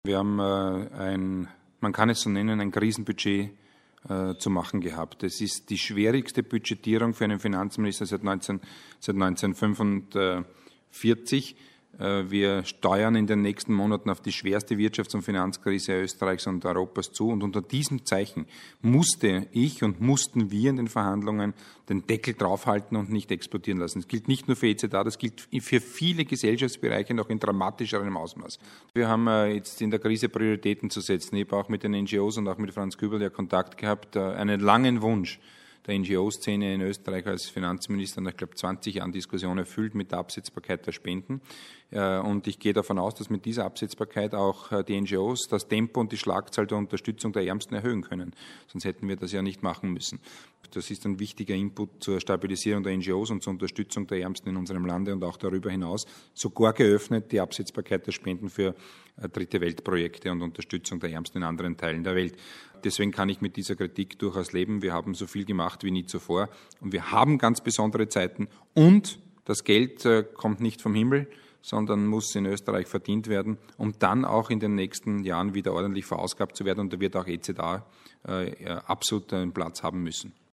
Wir haben man kann es so nennen, ein Krisenbudget zu machen gehabt. Es ist die schwierigste Budgetierung für einen Finanzminister seit 1945. Wir steuern in den nächsten Monaten auf die schwerste Wirtschafts- und Finanzkrise Österreichs und Europas zu. Und unter diesem Zeichen mussten wir in den Verhandlungen den Deckel draufhalten und nicht explodieren lassen. Das gilt nicht nur für EZA, das gilt für viele Gesellschaftsbereiche noch in dramatischerem Ausmaß. Wir haben jetzt in der Krise Prioritäten zu setzen. Ich habe auch mit den NGOs und auch mit Franz Kübel ja Kontakt gehabt, einen langen Wunsch der NGO-Szene in Österreich als Finanzminister nach, ich glaube, 20 Jahren Diskussion erfüllt mit der Absetzbarkeit der Spenden. Und ich gehe davon aus, dass mit dieser Absetzbarkeit auch die NGOs das Tempo und die Schlagzahl der Unterstützung der Ärmsten erhöhen können. Sonst hätten wir das ja nicht machen müssen. Das ist ein wichtiger Input zur Stabilisierung der NGOs und zur Unterstützung der Ärmsten in unserem Lande und auch darüber hinaus sogar geöffnet die Absetzbarkeit der Spenden für dritte Weltprojekte und Unterstützung der Ärmsten in anderen Teilen der Welt. Deswegen kann ich mit dieser Kritik durchaus leben. Wir haben so viel gemacht wie nie zuvor und wir haben ganz besondere Zeiten und das Geld kommt nicht vom Himmel, sondern muss in Österreich verdient werden, um dann auch in den nächsten Jahren wieder ordentlich verausgabt zu werden. Und da wird auch EZA absolut einen Platz haben müssen.